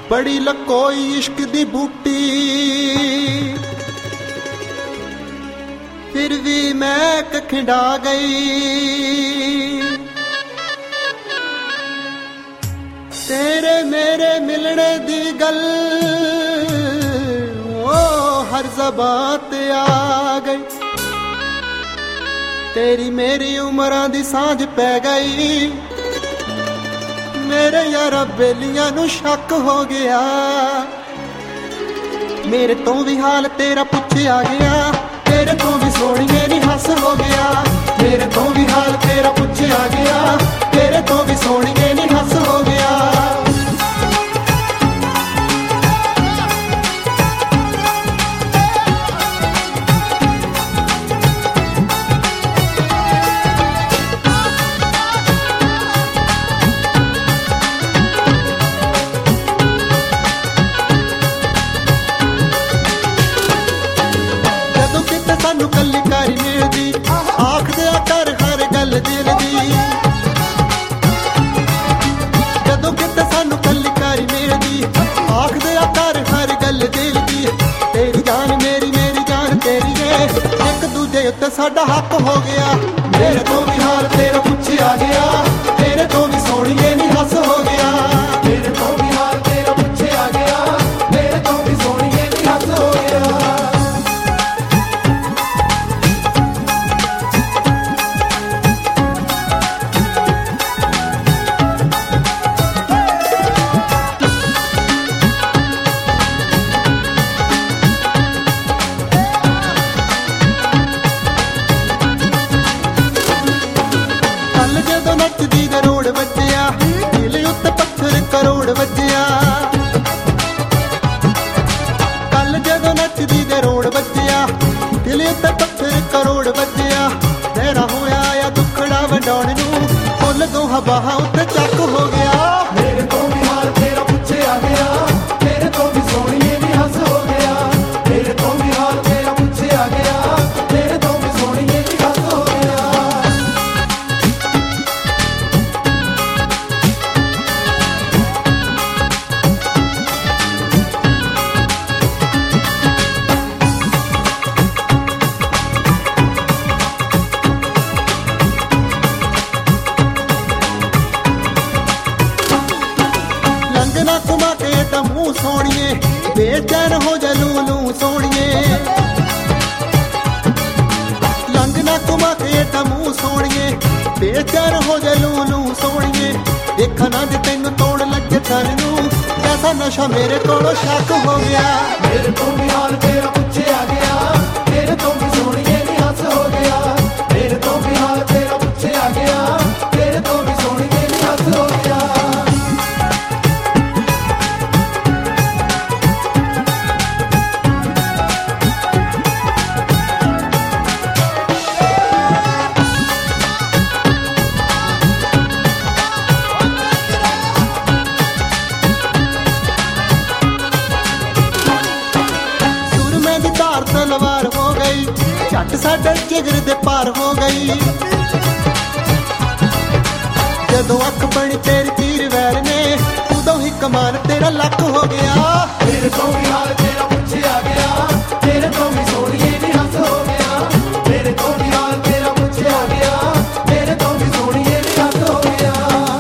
बड़ी लकोई इश्क दी बूटी, फिर भी मैं खिंडा गई। तेरे मेरे मिलने दी गल ओ हर ज़बान ते आ गई। तेरी मेरी उमरां दी सांझ पै गई। मेरे यारा बेलियां नू शक हो गया। मेरे तो भी हाल तेरा पुछया गया। तेरे तो भी सोहणिए नी हस हो गया। मेरे तो भी हाल तेरा पुछया गया। तेरे तो भी सोहणिए नी हस हो गया। सानू कल्ली कारी मिलदी आख दिया कर हर गल दिल दी। जदों किते सानू कल्ली कारी मिलदी आख दिया कर हर गल दिल दी। तेरी जान मेरी मेरी जान तेरी है, एक दूजे उत्ते साडा हक हो गया। मेरे तो भी हाल तेरा पुछया गया। तेरे तो भी सोहणिए नी हस हो गया। मेरे तो भी हाल तेरा पुछया गया। मेरे तो भी सोहणिए नी हस हो गया। नचदी दे रोड वज्जिया, दिल उत्ते पत्थर करोड़ वज्जिया। कल जदों नचदी दे रोड वज्जिया, दिल उत्ते पत्थर करोड़ वज्जिया। तेरा होया या दुखड़ा वंडाउण नूं, फुल दो हवां उत्ते चक हो गया। मेरे तो भी हाल तेरा पुछया गया। तेरे तो भी सोहणिए नी हस हो गया। मेरे तो भी हाल तेरा पुछया गया। तेरे तो भी सोहणिए नी हस हो गया। घुमा के तमू सोहणिए, बेचैन हो जा लू सोहणिए। लंघ ना घुमा के तमू सोहणिए, बेचैन हो जा लू सोहणिए। देखा ना जे तैनू तोड़ लगे थर नूं, कैसा नशा मेरे कोलों शक हो गया। मेरे तो भी हाल तेरा पुछया गया। तेरे तो भी सोहणिए नी हस हो गया। मेरे तो भी हाल तेरा पुछया गया। तेरे तो भी सोहणिए नी हस हो गया। तलवार हो गई, झट साडे जिगर दे पार हो गई। जदों अख बनी तेरी तीर वैर ने, उदों ही कमान तेरा लक हो गया। मेरे तो भी हाल तेरा पुछया गया। तेरे तो भी सोहणिए नी हस हो गया। मेरे तो भी हाल तेरा पुछया गया। तेरे तो भी सोहणिए नी हस हो गया।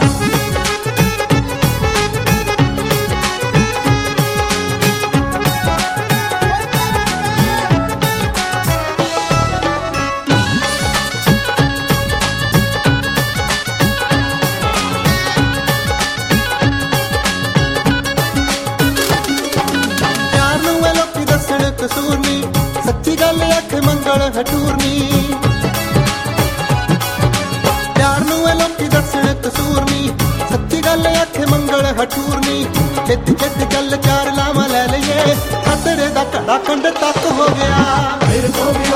कसूरनी सच्ची गल अख मंगल हटूरनी। प्यार नूं लोकी दसण कसूरनी, सच्ची गल अख मंगल हटूरनी। चित चित गल चार लावां लै लईए, खतरे दा घड़ा कंड तक हो गया। मेरे तो भी